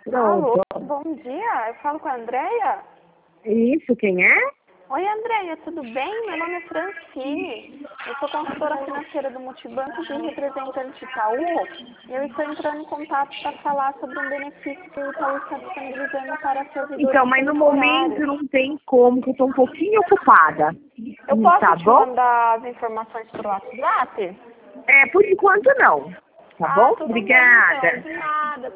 Alô, Pronto. bom dia. Eu falo com a Andréia? Isso, quem é? Oi, Andréia, tudo bem? Meu nome é Francine. Eu sou consultora financeira do Multibanco de representante Itaú. E eu estou entrando em contato para falar sobre um benefício que o Itaú está disponibilizando para servidores Então, mas no momento temporários. não tem como, que eu tô um pouquinho ocupada. Eu posso Tá te bom? mandar as informações por WhatsApp? Por enquanto não. Tá bom? Tudo bem, Obrigada. então. De nada.